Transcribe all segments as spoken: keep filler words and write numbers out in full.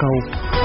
выпускаў.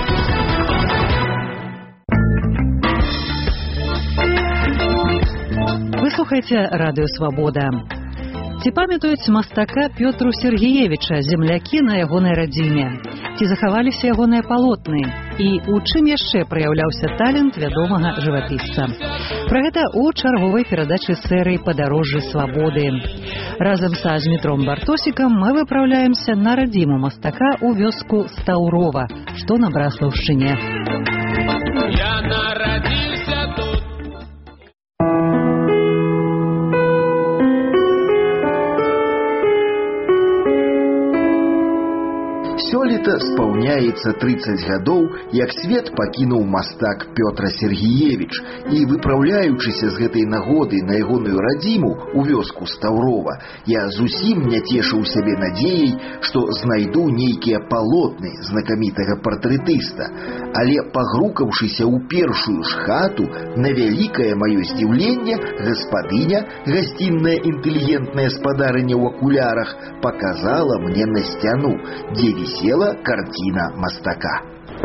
Вы слухаеце радыё «Свабода». Ці памятаюць мастака Пётру Сергеевіча, землякі на ягонай радзіме? Ці захаваліся ягоныя палотны? І у чым яшчэ праяўляўся талент вядомага жывапісца? Пра гэта ў чарговай перадачы серыі «Падарожжы свабоды». Разам са Змітром Бартосікам мы выпраўляемся на радзіму мастака ў вёску Стаўрова, што на Браслаўшчыне. Я нарадзіўся тут. Сёлета спаўняецца трыццаць гадоў, як свет пакінуў мастак Пётр Сергеевіч, і выпраўляючыся з гэтай нагоды на ягоную радзіму ў вёску Стаўрова, я зусім не цешыў сябе надзеяй, што знайду нейкія палотны знакамітага партрэтыста. Але пагрукаўшыся ў першую ж хату, на вялікае маё здзіўленне, гаспадыня, гасцінная інтэлігентная спадарыня ў акулярах, показала мне на сцяну, дзе висела картина мастака.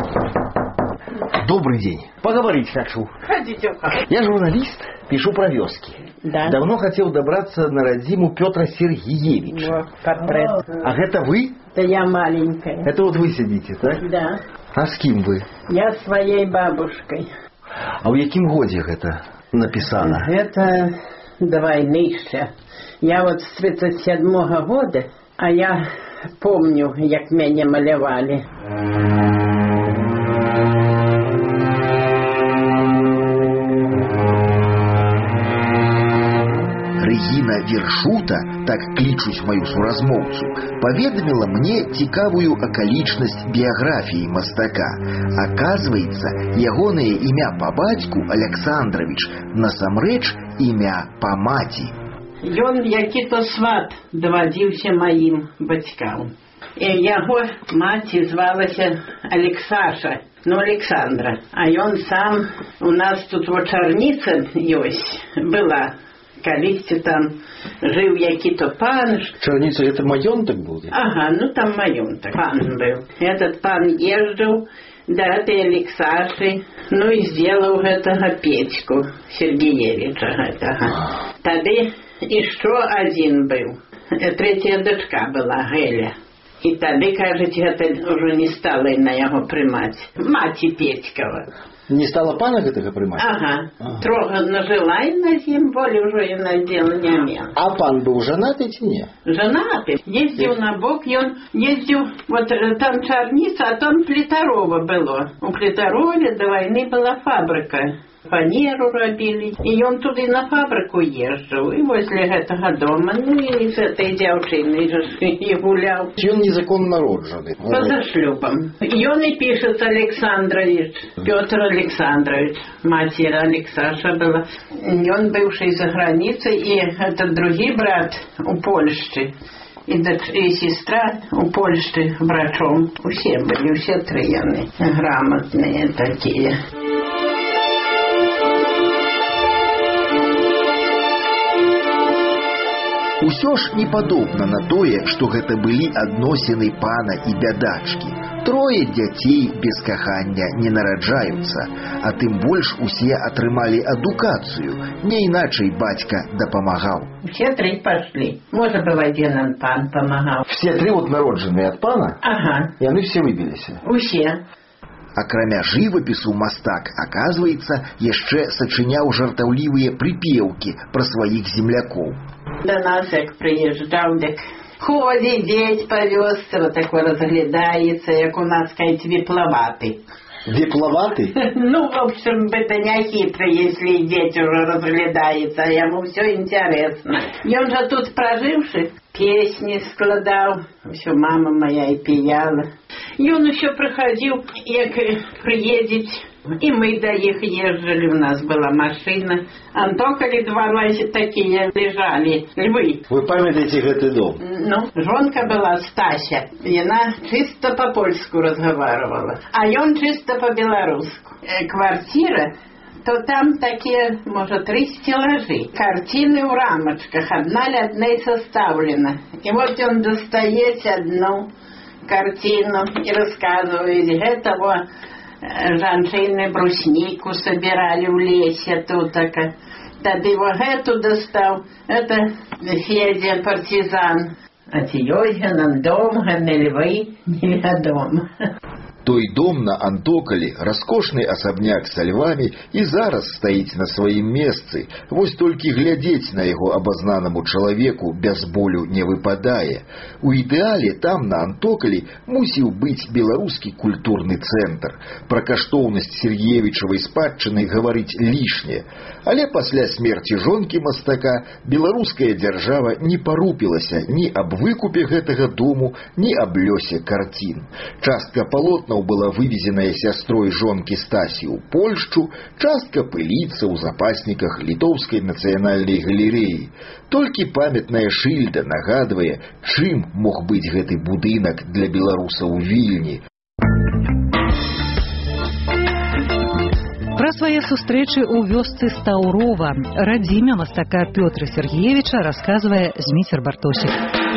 Добрый день. Поговорить хочу. Ходите. Я журналист, пишу про вёски. Да. Давно хотел добраться на родзиму Пётра Сергеевича. Вот, портрет. А это вы? Да я маленькая. Это вот вы сидите, так? Да. А с кем вы? Я своей бабушкой. А ў якім годзе гэта написано? Это до войны еще. Я вот с тридцать седьмого года, а я помню, як мяне малявали. Рэгіна Вершута, так клічуць маю суразмоўцу, паведаміла мне цікавую акалічнасць біяграфіі мастака. Аказваецца, ягонае імя па бацьку Александрович насамрэч імя па маці. Ён які-то сват давадзіўся маім бацькам. І яго маці звалася Алексаша, ну Александра. А ён сам, у нас тут вачарніца ёсць, была. Калісьці там жыў які-то пан. Чарніца, это маёнтак был? Ага, ну там маёнтак. Пан был. Этот пан ездил до этой Алексаши, ну и сделал гэтага Петьку Сергеевича гэтага. Тады еще один был. Третья дочка была, Геля. И тады, кажется, это уже не стало на яго прымаць. Маці Петькова. Не стала пана гэтага прымаць? Ага. ага. Трога нажила и на зім волі ўжо і надзела не мела. А пан быў жанаты ці не? Жанаты. Ездзіў на бок, ён ездзіў, вот там чарніца, а там Плетарова было. У Плетарове до войны была фабрика. Фанеру робили. И он туды на фабрику езжал. И возле гэтага дома, ну и с этой дзяўчыной же и гулял. Ён незаконно народжаны. Поза шлюбом. И он и пишет Александрович. Петр Александрович. Матерь Алексаша была. И он бывший за границей. И этот другой брат у Польши. И, дочь, и сестра у Польши врачом. Все были, все три они грамотные такие. Усё ж не падобна на тое, што гэта былі адносіны пана і бядачкі. Трое дзяцей без кахання не нараджаюцца, а тым больш усе атрымалі адукацыю, не іначай бацька дапамагаў. Все три пошли. Может, был один пан помогал. Все три вот народжаныя ад пана? Ага. И они все выбіліся? Усе. Акрамя жывапісу мастак, аказваецца, яшчэ сачыняў жартаўлівыя прыпеўкі пра сваіх землякоў. До нас, як приезжал, так ходит, деть по вёсце, вот такой разглядается, як у нас, сказать, вепловатый. Вепловатый? Ну, в общем, это не хитро, если дети уже разглядаются, а ему все интересно. И он же тут проживший, песни складал, все мама моя и пияла. И он еще проходил, як приедет, и мы до их езжали, у нас была машина. Антокали два лази такие лежали, львы. Вы памятаете этот дом? Ну, жонка была Стася, и она чисто по-польску разговаривала, а он чисто по-белорусски. Квартира, то там такие, может, три стеллажи. Картины в рамочках, одна ли одной составлена. И вот он достает одну картину и рассказывают, это вот женщины бруснику собирали в лесе тут, так, тогда его эту достал, это Федя партизан, а Серёгин дом, а не львы, неведомо. Той дом на Антоколі, раскошны асабняк са львамі, і зараз стаіць на сваім месцы. Вось толькі глядзець на яго абазнанаму чалавеку без болю не выпадае. У ідэале там, на Антоколі, мусіў быць беларускі культурны цэнтр. Пра каштоўнасць Сергеевічавай спадчыны гаварыць лішне. Але пасля смерці жонкі мастака беларуская дзяржава не парупілася ні аб выкупе гэтага дому, ні аб лёсе карцін. Частка палотнаў была вывезеная сястрой жонкі Стасі ў Польшчу, частка пыліцца ў запасніках літоўскай нацыянальнай галерэі. Толькі памятная шыльда нагадвае, чым мог быць гэты будынак для беларусаў у Вільні. Пра свае сустрэчы ў вёсцы Стаўрова, радзіме мастака Пётра Сергеевіча, расказвае Зміцер Бартосік.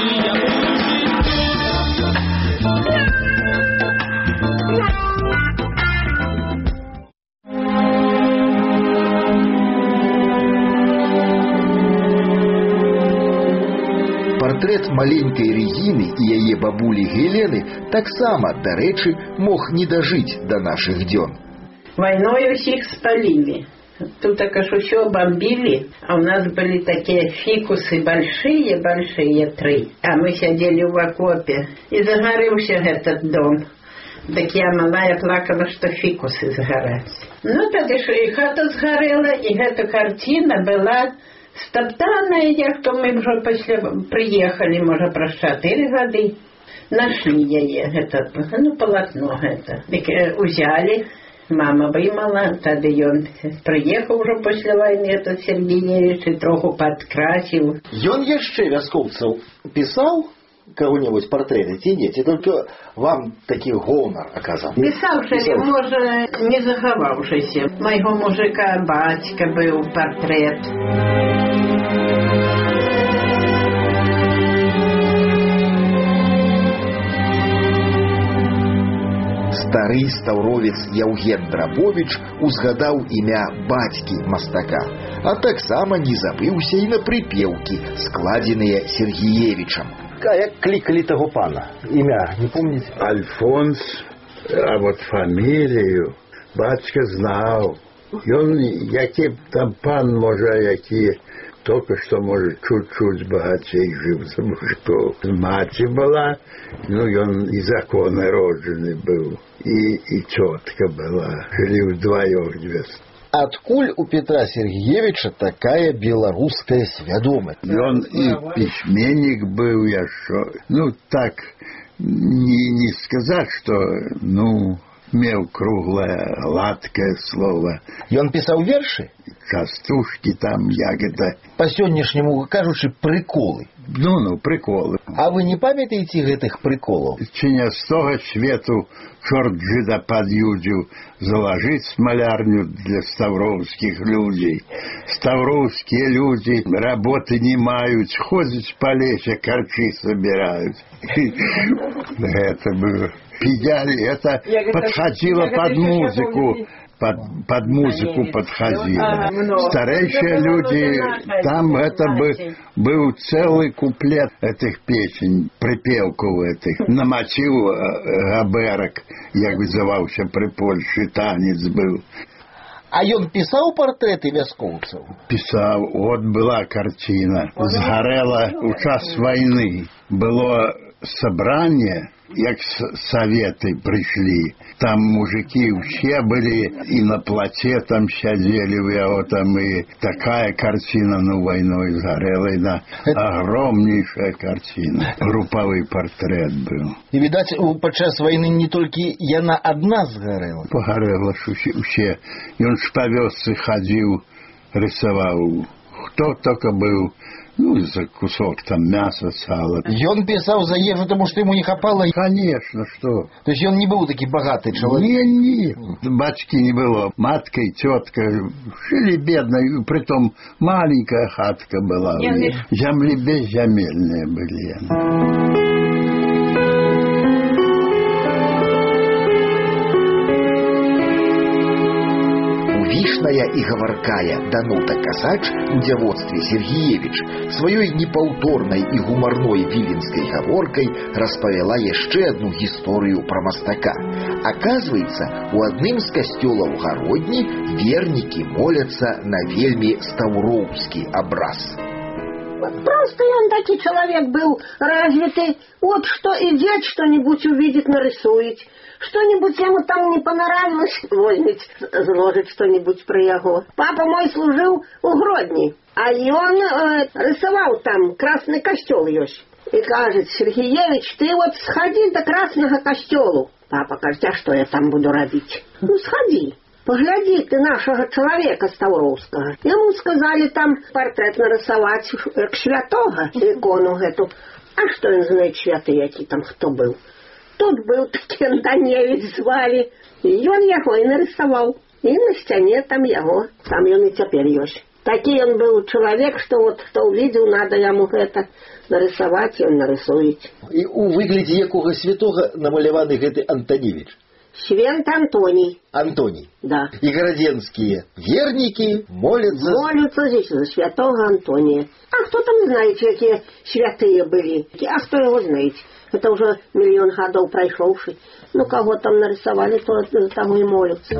Партрэт маленькай Регіны і яе бабулі Гелены таксама, дарэчы, мог не дажыць да нашых дзён. Войной усіх спалили. Тут так аж усё бомбили, а у нас были такие фикусы большие-большие, три. А мы сидели в окопе, и загорелся этот дом. Так я малая плакала, что фикусы сгорают. Ну, тогда что и хата сгорела, и эта картина была стоптанная, як то мы уже после приехали, может, про четыре года. Нашли ее, это, ну, полотно это. Так, взяли. Мама вымала, тогда он приехал уже после войны, этот Сергеевич, и троху подкрасил. Ён яшчэ вяскоўцаў пісаў кого-нибудь партрэты, ці не? Ці только вам такі гонар аказаў? Писал, что, может, не заховавшийся. Моего мужика батька был портрет. Стары стаўровец Яўген Драбовіч узгадаў імя бацькі мастака, а таксама не забыўся і на прыпеўкі, складзеныя Сергеевічам. А як клікалі таго пана? Імя не помніце? Альфонс, а вот фамілію бацька знаў. Ён, які там пан, можа, які только что, может, чуть-чуть богатей жив за мужиков. Мать была, ну, он и законно родженый был, и, и тетка была. Жили вдвоем две. Адкуль у Петра Сергеевича такая белорусская свядомасць? Он и письменник был, я шо, ну, так, не, не сказать, что, ну, мел круглое, гладкое слово. И он писал верши? Частушки там, ягода. По сённяшняму кажучы, приколы. Ну, ну, приколы. А вы не памятаеце гэтых приколов? Чи не з того свету чорт жида подъюдил заложить смолярню для ставровских людей. Ставровские люди работы не мают, ходят по лесе, корчи собирают. Это было. Педали, это подходило под музыку. Под, под музыку подходило. Старейшие люди, там это бы, был целый куплет этих песен, припевков этих. На мотив габерок, як вызывался при Польше, танец был. А ён писал портреты вяскоўцаў? Писал. Вот была картина. Сгорела у час войны. Было собрание, як советы пришли. Там мужики все были и на плоте там сидели, а вот там и такая картина, ну, войной сгорела. И да, огромнейшая картина. Групповый портрет был. И, видать, подчас войны не только яна одна сгорела. Погорела все. И он ж по вёсцы ходил, рисовал. Кто только был. Ну, за кусок там мяса, сала. И он писал за ежу, потому что ему не хапало? Конечно, что. То есть он не был такой богатый человек? Не, не. Батьки не было. Матка и тетка жили бедно. Притом маленькая хатка была. Земли безземельные были. гучная і гаваркая Данута Касач у дзявоцтве Сергіевіч сваёй непаўторнай і гумарной віленскай гаворкай распавяла яшчэ адну гісторыю пра мастака. Аказваецца, у адным з касцёлаў гародні вернікі моляцца на вельмі стаўроўскі абраз. Просто он такой человек был развитый. Вот что идет, что-нибудь увидит, нарисует. Что-нибудь ему там не понравилось, возьмет, зложит что-нибудь про его. Папа мой служил у Гродни, а он э, рисовал там красный костел есть. И кажет: Сергеевич, ты вот сходи до красного костелу. Папа говорит: а что я там буду робить? Ну, сходи. Погляди ты нашего человека Ставровского. Ему сказали там портрет нарисовать к святого, икону эту. А что он знает, святый який там кто был? Тут был такий Антоневич звали. И он его и нарисовал. И на стене там его. Там он и теперь есть. Такий он был человек, что вот кто увидел, надо ему это нарисовать, и он нарисует. И у выгляде якого святого намаляваны гэты Антоневич? Свент Антоний. Антоний. Да. И городенские верники молятся... Молятся здесь за святого Антония. А кто там знает, какие святые были? А кто его знает? Это уже миллион годов прошедший. Ну, кого там нарисовали, то за того и молятся.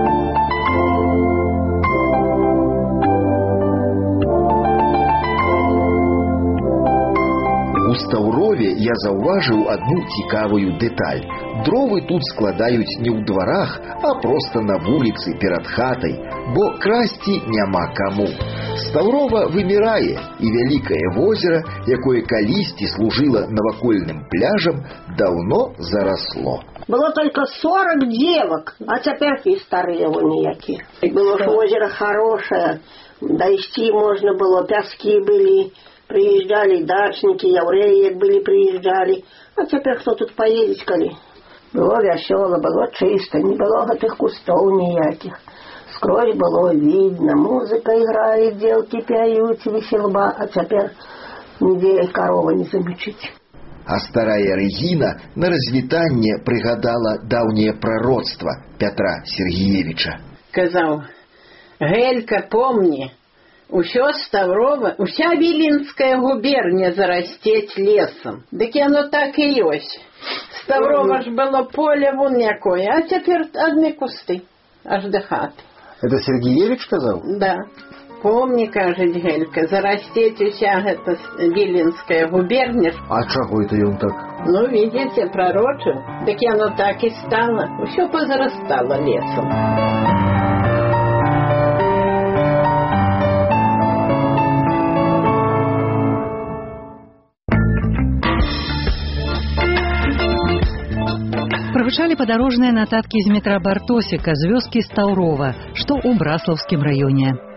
У Стаўрове я заўважыў адну цікавую дэталь. Дровы тут складаюць не ў дварах, а проста на вуліцы перад хатай, бо красці няма каму. Стаўрова вымірае, і вялікае возера, якое калісьці служыла навакольным пляжам, даўно зарасло. Было только сорок девок, а теперь и старые вон ніякі. Было ж озеро хорошее, дойти можно было, пяски были. Приезжали дачники, евреи были, приезжали. А теперь кто тут поедет, коли? Было весело, было чисто, не было этих кустов никаких. Скрозь было видно, музыка играет, девки пяют, веселба, а теперь нигде корова не замечить. А старая Регина на развітанне прыгадала даўняе пророцтва Пятра Сергеевича. Казаў: Гелька, помни, усё Ставрова, уся Віленская губерния зарастеть лесом. Дык оно так и есть. Ставрова ж было поле вон якое, а теперь одни кусты, аж до хаты. Это Сергеевич сказал? Да. Помни, кажет Гелька, зарастеть уся эта Віленская губерния. А чего это он так? Ну, видите, пророчил. Так оно так и стало. Усё позарастало лесом. Прагучалі падарожныя нататкі з метра Бартосіка з вёскі Стаўрова, што ў Браслаўскім раёне.